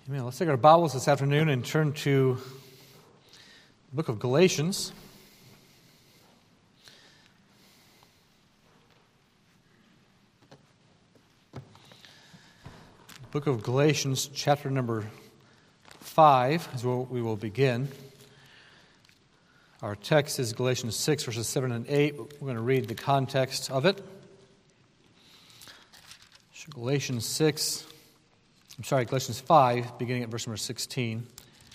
Amen. Let's take our Bibles this afternoon and turn to the book of Galatians. The book of Galatians, chapter number 5 is where we will begin. Our text is Galatians 6, verses 7 and 8. We're going to read the context of it. Galatians 5, beginning at verse number 16.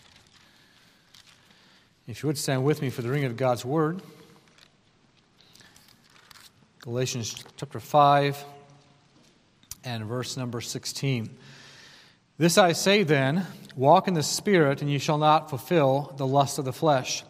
If you would stand with me for the reading of God's Word. Galatians chapter 5 and verse number 16. This I say then, walk in the Spirit, and you shall not fulfill the lust of the flesh.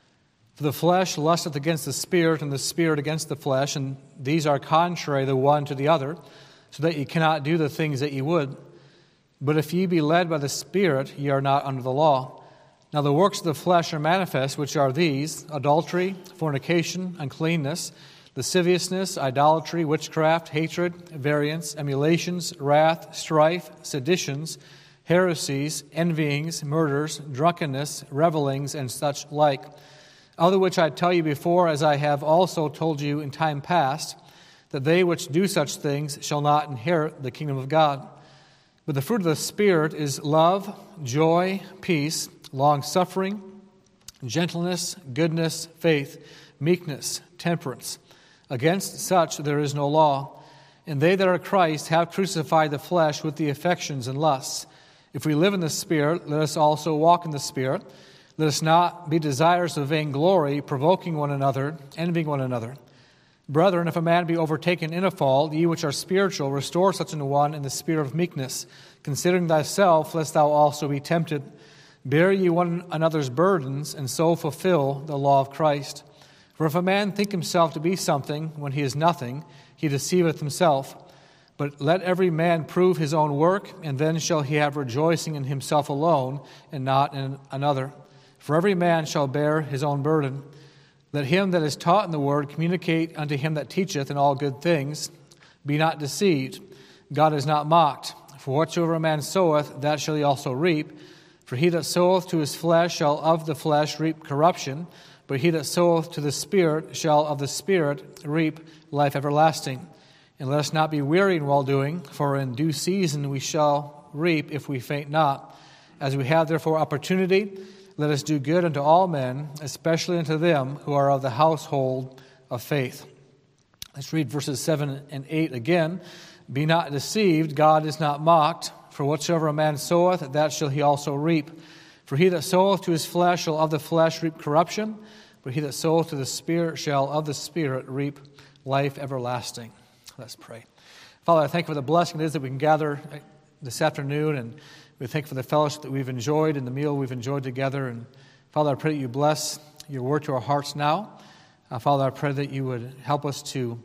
For the flesh lusteth against the Spirit, and the Spirit against the flesh, and these are contrary the one to the other, so that ye cannot do the things that ye would. But if ye be led by the Spirit, ye are not under the law. Now the works of the flesh are manifest, which are these: adultery, fornication, uncleanness, lasciviousness, idolatry, witchcraft, hatred, variance, emulations, wrath, strife, seditions, heresies, envyings, murders, drunkenness, revellings, and such like. Of the which I tell you before, as I have also told you in time past, that they which do such things shall not inherit the kingdom of God. But the fruit of the Spirit is love, joy, peace, long-suffering, gentleness, goodness, faith, meekness, temperance. Against such there is no law. And they that are Christ have crucified the flesh with the affections and lusts. If we live in the Spirit, let us also walk in the Spirit. Let us not be desirous of vainglory, provoking one another, envying one another. Brethren, if a man be overtaken in a fault, ye which are spiritual, restore such an one in the spirit of meekness, considering thyself, lest thou also be tempted. Bear ye one another's burdens, and so fulfill the law of Christ. For if a man think himself to be something, when he is nothing, he deceiveth himself. But let every man prove his own work, and then shall he have rejoicing in himself alone, and not in another. For every man shall bear his own burden. Let him that is taught in the word communicate unto him that teacheth in all good things. Be not deceived. God is not mocked. For whatsoever a man soweth, that shall he also reap. For he that soweth to his flesh shall of the flesh reap corruption, but he that soweth to the Spirit shall of the Spirit reap life everlasting. And let us not be weary in well-doing, for in due season we shall reap if we faint not. As we have therefore opportunity, let us do good unto all men, especially unto them who are of the household of faith. Let's read verses 7 and 8 again. Be not deceived, God is not mocked. For whatsoever a man soweth, that shall he also reap. For he that soweth to his flesh shall of the flesh reap corruption, but he that soweth to the Spirit shall of the Spirit reap life everlasting. Let's pray. Father, I thank you for the blessing it is that we can gather this afternoon, and we thank you for the fellowship that we've enjoyed and the meal we've enjoyed together. And Father, I pray that you bless your word to our hearts now. Father, I pray that you would help us to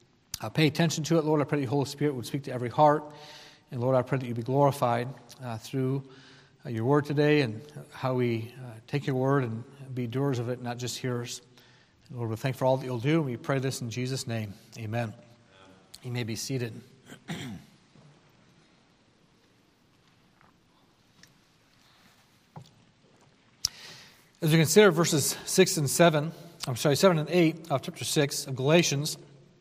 pay attention to it. Lord, I pray that your Holy Spirit would speak to every heart. And Lord, I pray that you be glorified through your word today, and how we take your word and be doers of it, not just hearers. And Lord, we thank you for all that you'll do, and we pray this in Jesus' name. Amen. You may be seated. As we consider verses 7 and 8 of chapter 6 of Galatians,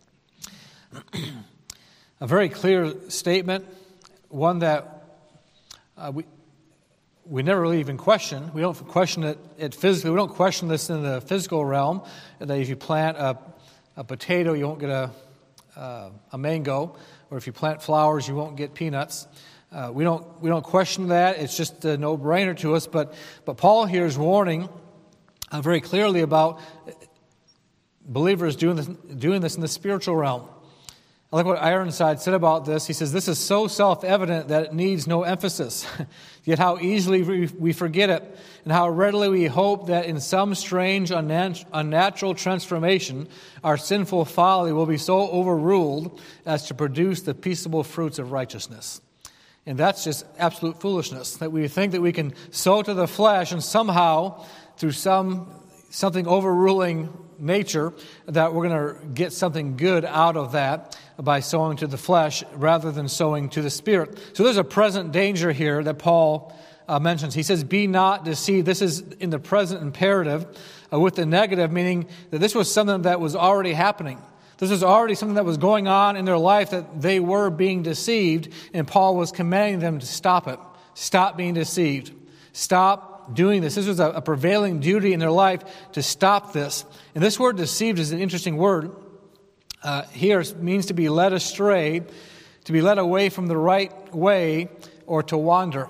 a very clear statement, one that we never really even question. We don't question it physically. We don't question this in the physical realm, that if you plant a potato, you won't get a mango, or if you plant flowers, you won't get peanuts. We don't question that. It's just a no-brainer to us. But Paul here is warning very clearly about believers doing this in the spiritual realm. I like what Ironside said about this. He says, this is so self-evident that it needs no emphasis. Yet how easily we forget it, and how readily we hope that in some strange, unnatural transformation, our sinful folly will be so overruled as to produce the peaceable fruits of righteousness. And that's just absolute foolishness, that we think that we can sow to the flesh and somehow, through something overruling nature, that we're going to get something good out of that by sowing to the flesh rather than sowing to the Spirit. So there's a present danger here that Paul mentions. He says, be not deceived. This is in the present imperative with the negative, meaning that this was something that was already happening. This was already something that was going on in their life, that they were being deceived, and Paul was commanding them to stop it. Stop being deceived. Stop doing this. This was a prevailing duty in their life to stop this. And this word deceived is an interesting word. Here it means to be led astray, to be led away from the right way, or to wander.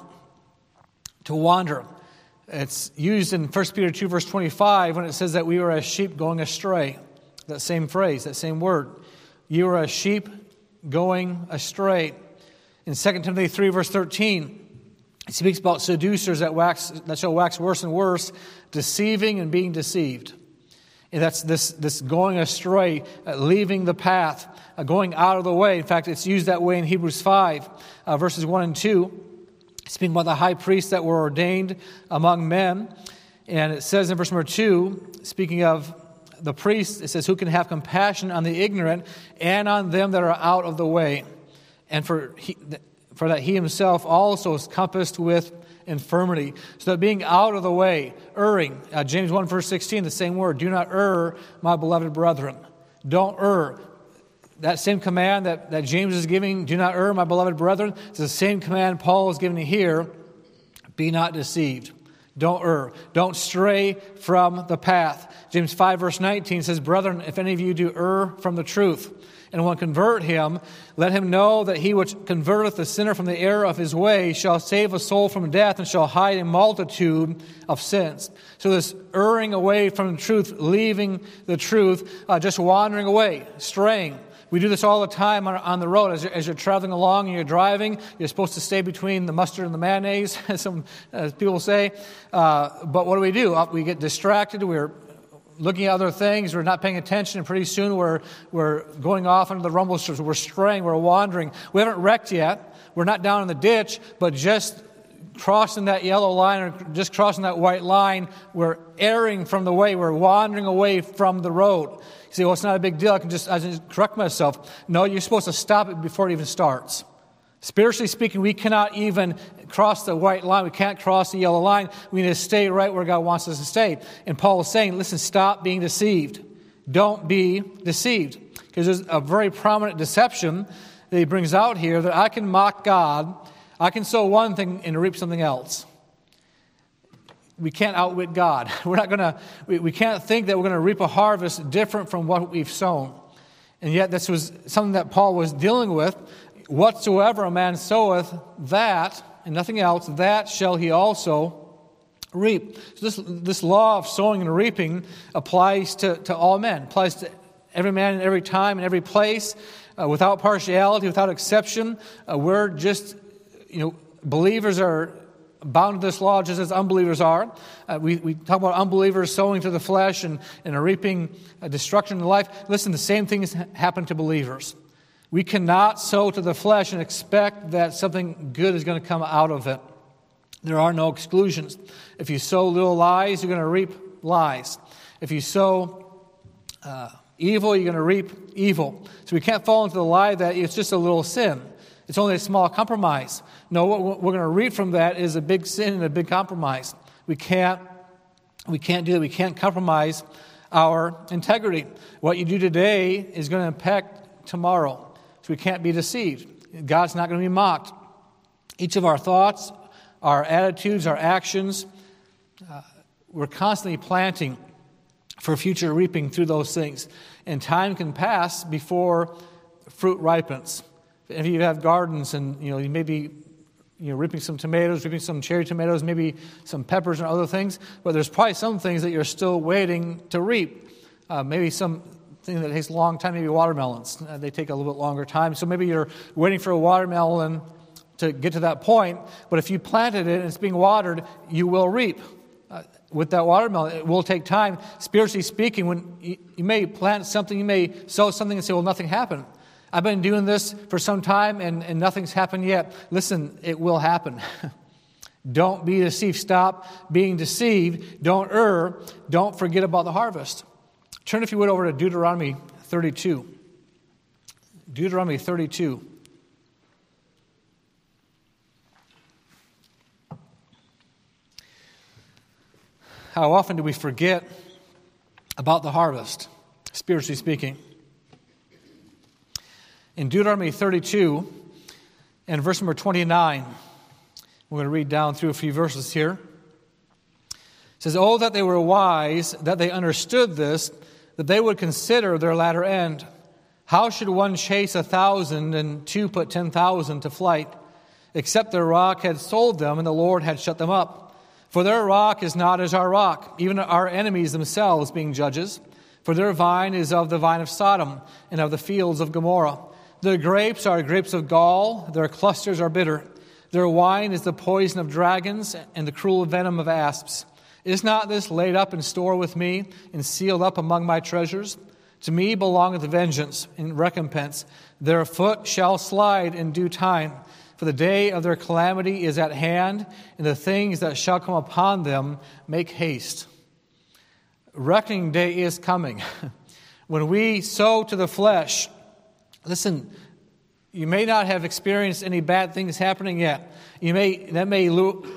To wander. It's used in 1 Peter 2, verse 25, when it says that we were as sheep going astray. That same phrase, that same word. You are as sheep going astray. In 2 Timothy 3, verse 13, it speaks about seducers that shall wax worse and worse, deceiving and being deceived. And that's this going astray, leaving the path, going out of the way. In fact, it's used that way in Hebrews 5, verses 1 and 2. Speaking about the high priests that were ordained among men. And it says in verse number 2, speaking of the priests, it says, who can have compassion on the ignorant and on them that are out of the way. And for that he himself also is compassed with infirmity. So that being out of the way, erring. James 1 verse 16, the same word. Do not err, my beloved brethren. Don't err. That same command that James is giving, do not err, my beloved brethren, is the same command Paul is giving here. Be not deceived. Don't err. Don't stray from the path. James 5 verse 19 says, brethren, if any of you do err from the truth, and will convert him, let him know that he which converteth the sinner from the error of his way shall save a soul from death and shall hide a multitude of sins. So this erring away from the truth, leaving the truth, just wandering away, straying. We do this all the time on the road. As you're traveling along and you're driving, you're supposed to stay between the mustard and the mayonnaise, as some people say. But what do? We get distracted. We're looking at other things. We're not paying attention. And pretty soon we're going off into the rumble strips. We're straying. We're wandering. We haven't wrecked yet. We're not down in the ditch, but just crossing that yellow line or just crossing that white line, we're erring from the way. We're wandering away from the road. You say, well, it's not a big deal. I can just correct myself. No, you're supposed to stop it before it even starts. Spiritually speaking, we cannot even cross the white line. We can't cross the yellow line. We need to stay right where God wants us to stay. And Paul is saying, listen, stop being deceived. Don't be deceived. Because there's a very prominent deception that he brings out here, that I can mock God, I can sow one thing and reap something else. We can't outwit God. We can't think that we're going to reap a harvest different from what we've sown. And yet this was something that Paul was dealing with. Whatsoever a man soweth, that, and nothing else, that shall he also reap. So this law of sowing and reaping applies to all men, applies to every man in every time and every place, without partiality, without exception. We're just, believers are bound to this law just as unbelievers are. We talk about unbelievers sowing to the flesh and reaping destruction in life. Listen, the same things happen to believers. We cannot sow to the flesh and expect that something good is going to come out of it. There are no exclusions. If you sow little lies, you're going to reap lies. If you sow evil, you're going to reap evil. So we can't fall into the lie that it's just a little sin. It's only a small compromise. No, what we're going to reap from that is a big sin and a big compromise. We can't do that. We can't compromise our integrity. What you do today is going to impact tomorrow. So we can't be deceived. God's not going to be mocked. Each of our thoughts, our attitudes, our actions, we're constantly planting for future reaping through those things. And time can pass before fruit ripens. If you have gardens and you may be reaping some tomatoes, reaping some cherry tomatoes, maybe some peppers and other things, but there's probably some things that you're still waiting to reap. Maybe some thing that takes a long time, maybe watermelons. They take a little bit longer time. So maybe you're waiting for a watermelon to get to that point, but if you planted it and it's being watered, you will reap. With that watermelon, it will take time. Spiritually speaking, when you may plant something, you may sow something and say, well, nothing happened. I've been doing this for some time and nothing's happened yet. Listen, it will happen. Don't be deceived. Stop being deceived. Don't err. Don't forget about the harvest. Turn, if you would, over to Deuteronomy 32. Deuteronomy 32. How often do we forget about the harvest, spiritually speaking? In Deuteronomy 32 and verse number 29, we're going to read down through a few verses here. It says, "Oh, that they were wise, that they understood this, that they would consider their latter end. How should one chase 1,000 and two put 10,000 to flight, except their rock had sold them and the Lord had shut them up? For their rock is not as our rock, even our enemies themselves being judges. For their vine is of the vine of Sodom and of the fields of Gomorrah. Their grapes are grapes of gall, their clusters are bitter. Their wine is the poison of dragons and the cruel venom of asps. Is not this laid up in store with me and sealed up among my treasures? To me belongeth vengeance and recompense. Their foot shall slide in due time. For the day of their calamity is at hand, and the things that shall come upon them make haste." Reckoning day is coming. When we sow to the flesh, listen, you may not have experienced any bad things happening yet. That may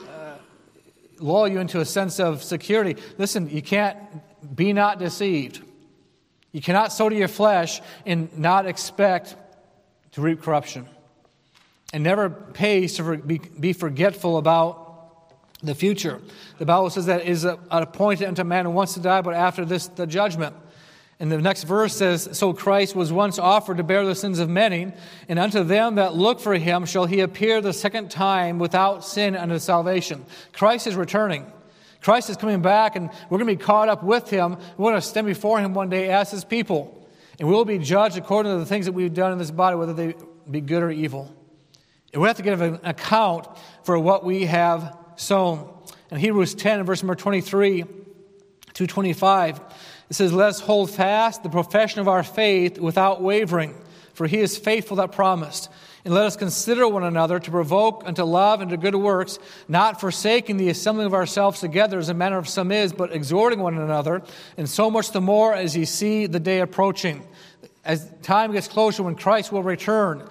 lull you into a sense of security. Listen, you can't be not deceived. You cannot sow to your flesh and not expect to reap corruption. It never pays to be forgetful about the future. The Bible says that it is appointed unto man who wants to die, but after this, the judgment. And the next verse says, "So Christ was once offered to bear the sins of many, and unto them that look for him shall he appear the second time without sin unto salvation." Christ is returning. Christ is coming back, and we're going to be caught up with him. We're going to stand before him one day as his people. And we'll be judged according to the things that we've done in this body, whether they be good or evil. And we have to give an account for what we have sown. In Hebrews 10, verse number 23 to 25, it says, "Let us hold fast the profession of our faith without wavering, for he is faithful that promised. And let us consider one another to provoke unto love and to good works, not forsaking the assembling of ourselves together as a manner of some is, but exhorting one another, and so much the more as ye see the day approaching." As time gets closer when Christ will return,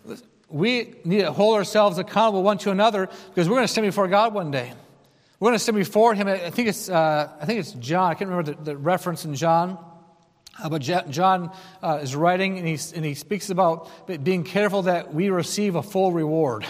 we need to hold ourselves accountable one to another, because we're going to stand before God one day. We're going to stand before him. I think it's John. I can't remember the reference in John. But John is writing, and he speaks about being careful that we receive a full reward.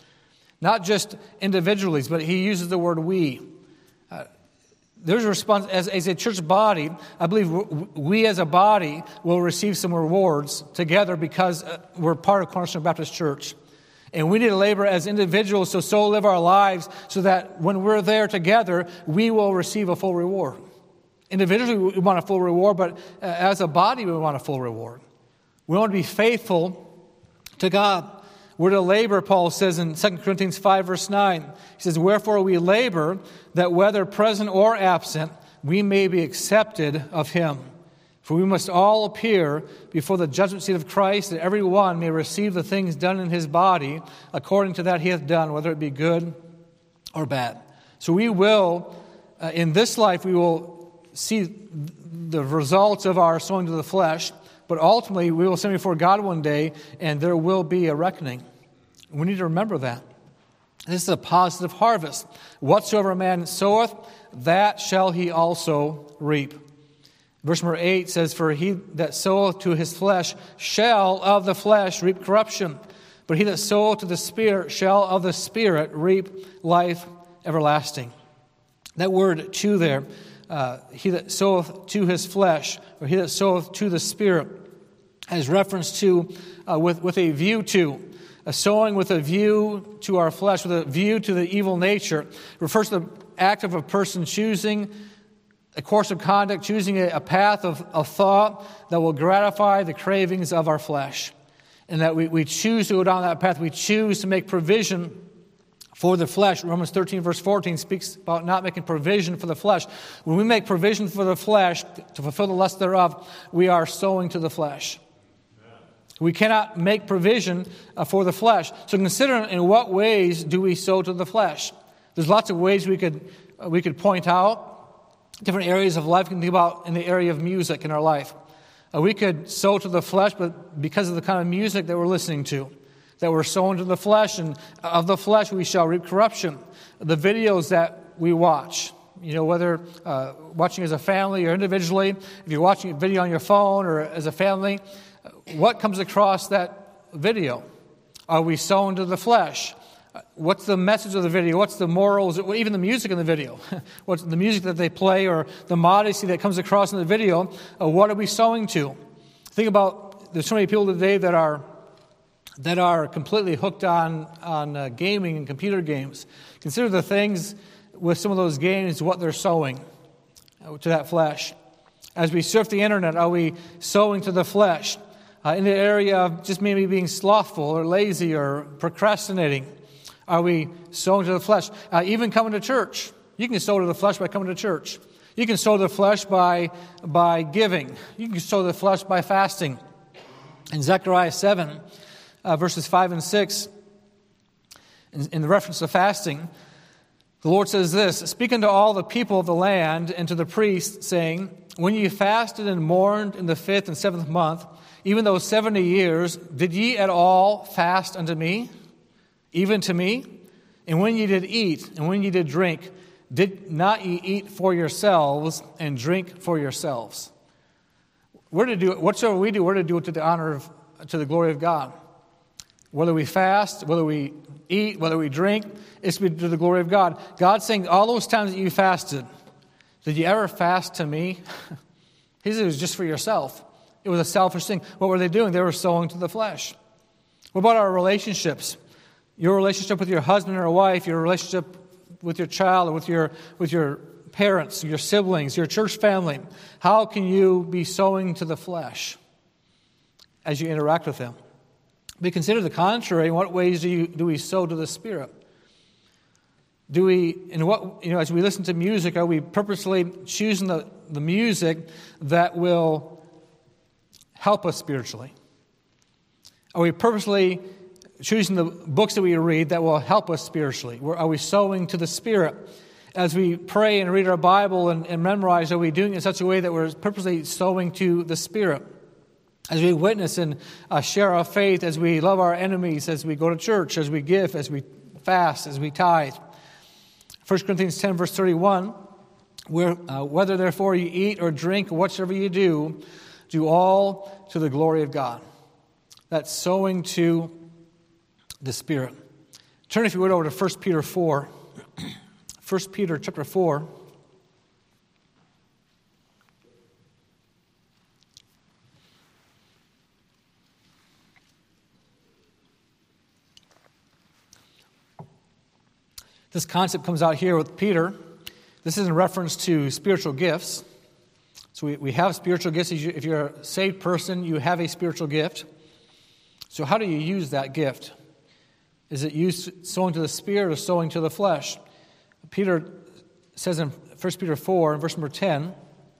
Not just individually, but he uses the word we. There's a response, as a church body, I believe we as a body will receive some rewards together because we're part of Cornerstone Baptist Church. And we need to labor as individuals to so live our lives so that when we're there together, we will receive a full reward. Individually, we want a full reward, but as a body, we want a full reward. We want to be faithful to God. We're to labor, Paul says in 2 Corinthians 5, verse 9. He says, "Wherefore we labor, that whether present or absent, we may be accepted of him. For we must all appear before the judgment seat of Christ, that every one may receive the things done in his body, according to that he hath done, whether it be good or bad." So we will, in this life, we will see the results of our sowing to the flesh, but ultimately we will stand before God one day, and there will be a reckoning. We need to remember that. This is a positive harvest. "Whatsoever a man soweth, that shall he also reap." Verse number 8 says, "For he that soweth to his flesh shall of the flesh reap corruption, but he that soweth to the Spirit shall of the Spirit reap life everlasting." That word "to" there, he that soweth to his flesh, or he that soweth to the Spirit, has reference to, with a view to. A sowing with a view to our flesh, with a view to the evil nature, refers to the act of a person choosing a course of conduct, choosing a path of thought that will gratify the cravings of our flesh. And that we choose to go down that path. We choose to make provision for the flesh. Romans 13, verse 14 speaks about not making provision for the flesh. When we make provision for the flesh to fulfill the lust thereof, we are sowing to the flesh. We cannot make provision for the flesh. So consider in what ways do we sow to the flesh. There's lots of ways we could point out. different areas of life. We can think about in the area of music in our life. We could sow to the flesh, but because of the kind of music that we're listening to, that we're sowing to the flesh, and of the flesh we shall reap corruption. The videos that we watch, whether watching as a family or individually, if you're watching a video on your phone or as a family, what comes across that video? Are we sowing to the flesh? What's the message of the video? What's the morals? Even the music in the video. What's the music that they play or the modesty that comes across in the video? What are we sowing to? Think about, there's so many people today that are completely hooked on gaming and computer games. Consider the things with some of those games, what they're sowing to that flesh. As we surf the internet, are we sowing to the flesh? In the area of just maybe being slothful or lazy or procrastinating, are we sowing to the flesh? Even coming to church. You can sow to the flesh by coming to church. You can sow to the flesh by giving. You can sow to the flesh by fasting. In Zechariah 7, verses 5 and 6, in the reference to fasting, the Lord says this, "Speak unto all the people of the land and to the priests, saying, When ye fasted and mourned in the 5th and 7th month, even those 70 years, did ye at all fast unto me, even to me? And when ye did eat, and when ye did drink, did not ye eat for yourselves and drink for yourselves?" We're to do it. Whatsoever we do, we're to do it to the honor of, to the glory of God. Whether we fast, whether we eat, whether we drink, it's to the glory of God. God's saying, all those times that you fasted, did you ever fast to me? He said it was just for yourself. It was a selfish thing. What were they doing? They were sowing to the flesh. What about our relationships? Your relationship with your husband or wife, your relationship with your child, or with your parents, your siblings, your church family. How can you be sowing to the flesh as you interact with them? We consider the contrary. In what ways do we sow to the Spirit? Do we, as we listen to music, are we purposely choosing the music that will help us spiritually? Are we purposely choosing the books that we read that will help us spiritually? Are we sowing to the Spirit? As we pray and read our Bible and memorize, are we doing it in such a way that we're purposely sowing to the Spirit? As we witness and share our faith, as we love our enemies, as we go to church, as we give, as we fast, as we tithe. 1 Corinthians 10, verse 31, whether therefore you eat or drink, whatsoever you do all to the glory of God. That's sowing to the Spirit. Turn, if you would, over to 1 Peter 4. 1 Peter chapter 4. This concept comes out here with Peter. This is in reference to spiritual gifts. So we have spiritual gifts. If you're a saved person, you have a spiritual gift. So how do you use that gift? Is it used sowing to the Spirit or sowing to the flesh? Peter says in 1 Peter 4, verse number 10,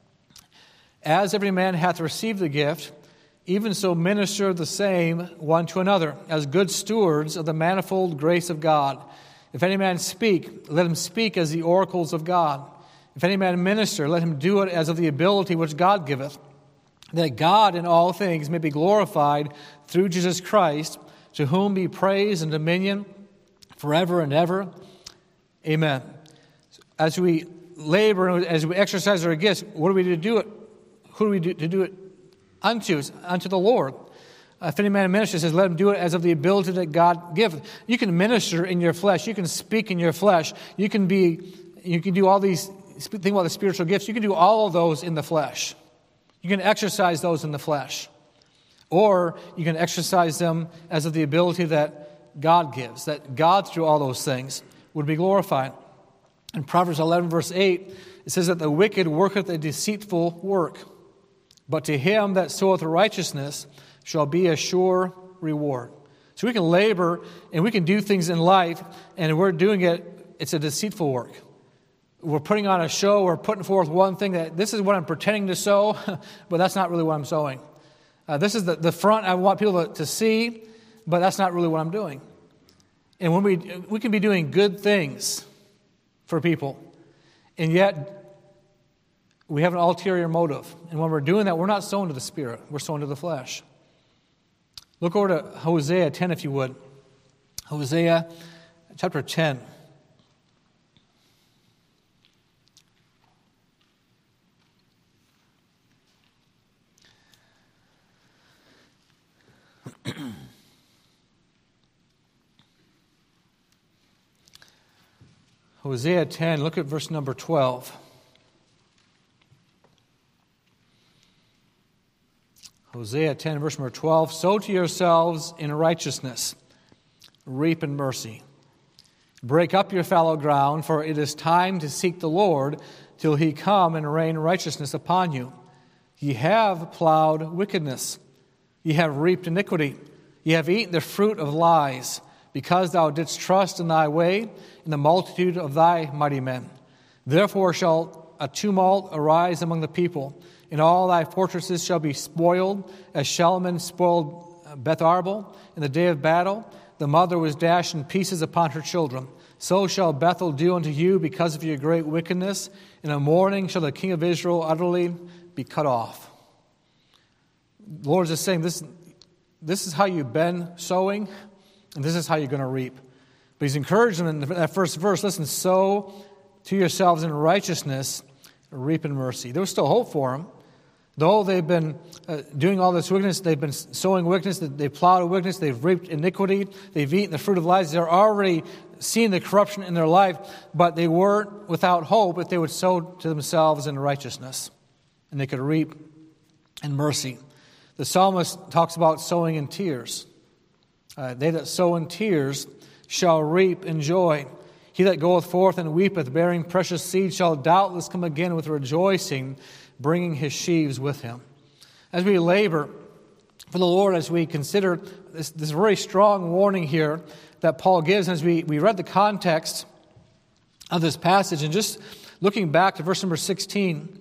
"As every man hath received the gift, even so minister the same one to another, as good stewards of the manifold grace of God. If any man speak, let him speak as the oracles of God. If any man minister, let him do it as of the ability which God giveth, that God in all things may be glorified through Jesus Christ, to whom be praise and dominion forever and ever. Amen." As we labor and as we exercise our gifts, what do we do to do it? Who do we do to do it unto? It's unto the Lord. If any man minister, says, let him do it as of the ability that God giveth. You can minister in your flesh. You can speak in your flesh. You can do all these, think about the spiritual gifts. You can do all of those in the flesh. You can exercise those in the flesh. Or you can exercise them as of the ability that God gives, that God, through all those things, would be glorified. In Proverbs 11, verse 8, it says that the wicked worketh a deceitful work, but to him that soweth righteousness shall be a sure reward. So we can labor and we can do things in life, and we're doing it, it's a deceitful work. We're putting on a show, we're putting forth one thing that this is what I'm pretending to sow, but that's not really what I'm sowing. This is the front I want people to see, but that's not really what I'm doing. And when we can be doing good things for people, and yet We have an ulterior motive. And when we're doing that, we're not sowing to the Spirit. We're sowing to the flesh. Look over to Hosea 10, if you would. Hosea chapter 10. Hosea 10, look at verse number 12. Hosea 10, verse number 12. Sow to yourselves in righteousness, reap in mercy. Break up your fallow ground, for it is time to seek the Lord till he come and rain righteousness upon you. Ye have plowed wickedness. Ye have reaped iniquity. Ye have eaten the fruit of lies, because thou didst trust in thy way, in the multitude of thy mighty men. Therefore shall a tumult arise among the people, and all thy fortresses shall be spoiled, as Shalman spoiled Beth Arbel in the day of battle. The mother was dashed in pieces upon her children. So shall Bethel do unto you because of your great wickedness. In the morning shall the king of Israel utterly be cut off. The Lord is just saying, this is how you've been sowing, and this is how you're going to reap. But he's encouraging them in that first verse, listen, sow to yourselves in righteousness, reap in mercy. There was still hope for them. Though they've been doing all this wickedness, they've been sowing wickedness, they've plowed wickedness, they've reaped iniquity, they've eaten the fruit of lies, they're already seeing the corruption in their life, but they weren't without hope if they would sow to themselves in righteousness, and they could reap in mercy. The psalmist talks about sowing in tears. They that sow in tears shall reap in joy. He that goeth forth and weepeth, bearing precious seed, shall doubtless come again with rejoicing, bringing his sheaves with him. As we labor for the Lord, as we consider this very strong warning here that Paul gives, as we read the context of this passage, and just looking back to verse number 16,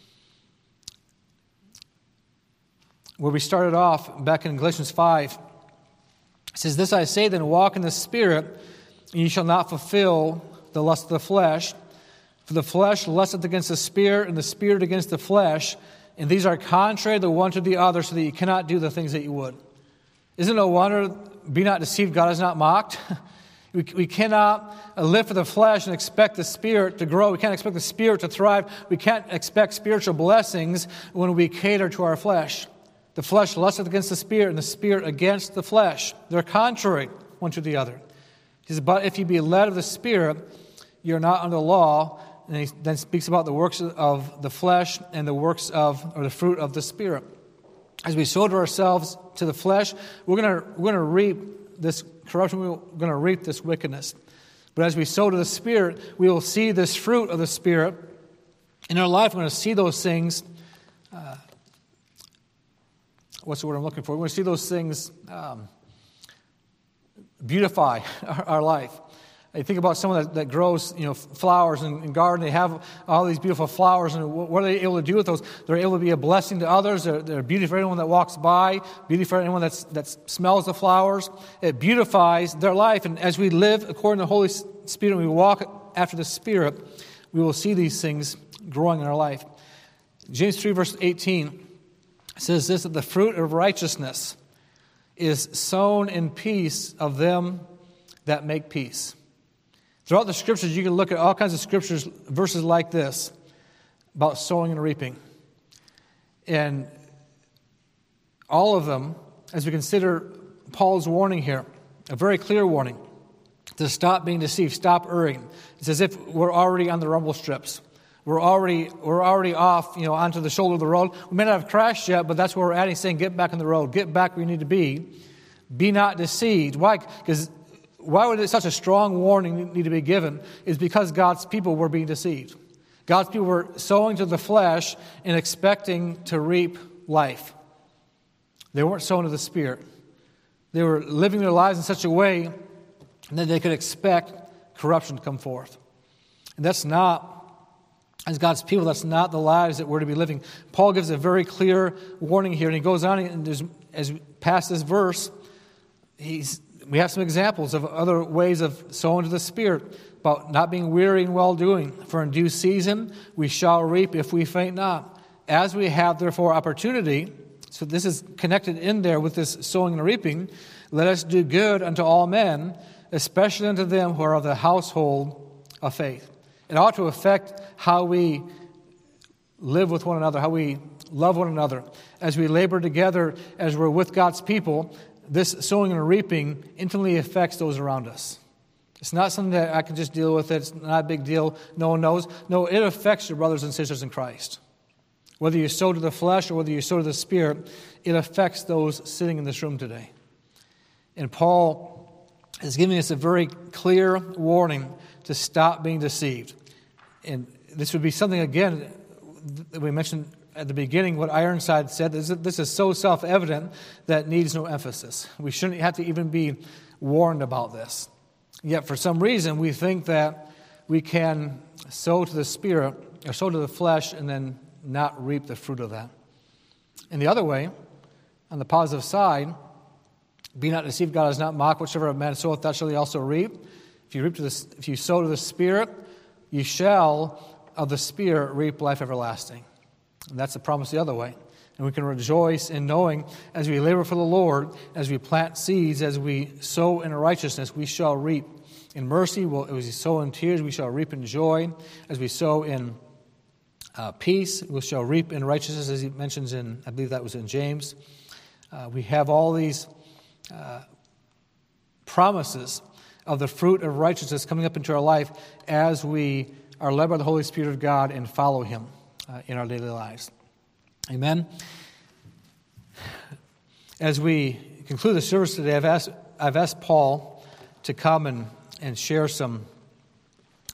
where we started off back in Galatians 5, it says, This I say then, walk in the Spirit, and ye shall not fulfill the lust of the flesh. For the flesh lusteth against the Spirit, and the Spirit against the flesh. And these are contrary the one to the other, so that you cannot do the things that you would. Isn't it no wonder, be not deceived, God is not mocked? We cannot live for the flesh and expect the Spirit to grow. We can't expect the Spirit to thrive. We can't expect spiritual blessings when we cater to our flesh. The flesh lusteth against the Spirit, and the Spirit against the flesh. They're contrary one to the other. He says, but if you be led of the Spirit, you're not under the law. And he then speaks about the works of the flesh and the works of, or the fruit of the Spirit. As we sow to ourselves to the flesh, we're going to reap this corruption. We're going to reap this wickedness. But as we sow to the Spirit, we will see this fruit of the Spirit in our life. We're going to see those things. What's the word I'm looking for? We're going to see those things beautify our life. I think about someone that grows, flowers in garden. They have all these beautiful flowers, and what are they able to do with those? They're able to be a blessing to others. They're beauty for anyone that walks by, beauty for anyone that smells the flowers. It beautifies their life, and as we live according to the Holy Spirit, and we walk after the Spirit, we will see these things growing in our life. James 3, verse 18 says this, that the fruit of righteousness is sown in peace of them that make peace. Throughout the Scriptures, you can look at all kinds of Scriptures, verses like this, about sowing and reaping. And all of them, as we consider Paul's warning here, a very clear warning, to stop being deceived, stop erring. It's as if we're already on the rumble strips. We're already off, onto the shoulder of the road. We may not have crashed yet, but that's where we're at. He's saying, get back on the road. Get back where you need to be. Be not deceived. Why? Because why would such a strong warning need to be given? Is because God's people were being deceived. God's people were sowing to the flesh and expecting to reap life. They weren't sowing to the Spirit. They were living their lives in such a way that they could expect corruption to come forth. And that's not, as God's people, that's not the lives that we're to be living. Paul gives a very clear warning here, and he goes on, and as past this verse, we have some examples of other ways of sowing to the Spirit, about not being weary in well-doing. For in due season we shall reap if we faint not. As we have, therefore, opportunity, so this is connected in there with this sowing and reaping, let us do good unto all men, especially unto them who are of the household of faith. It ought to affect how we live with one another, how we love one another. As we labor together, as we're with God's people, this sowing and reaping intimately affects those around us. It's not something that I can just deal with. It's not a big deal. No one knows. No, it affects your brothers and sisters in Christ. Whether you sow to the flesh or whether you sow to the Spirit, it affects those sitting in this room today. And Paul is giving us a very clear warning to stop being deceived. And this would be something, again, that we mentioned at the beginning, what Ironside said. This is so self-evident that needs no emphasis. We shouldn't have to even be warned about this. Yet for some reason, we think that we can sow to the Spirit or sow to the flesh and then not reap the fruit of that. And the other way, on the positive side, be not deceived, God is not mocked. Whatsoever a man soweth, that shall he also reap. If you sow to the Spirit, you shall of the Spirit reap life everlasting. And that's the promise the other way. And we can rejoice in knowing as we labor for the Lord, as we plant seeds, as we sow in righteousness, we shall reap in mercy. As we sow in tears, we shall reap in joy. As we sow in peace, we shall reap in righteousness, as he mentions in, I believe that was in James. We have all these promises of the fruit of righteousness coming up into our life as we are led by the Holy Spirit of God and follow Him in our daily lives. Amen. As we conclude the service today, I've asked Paul to come and share some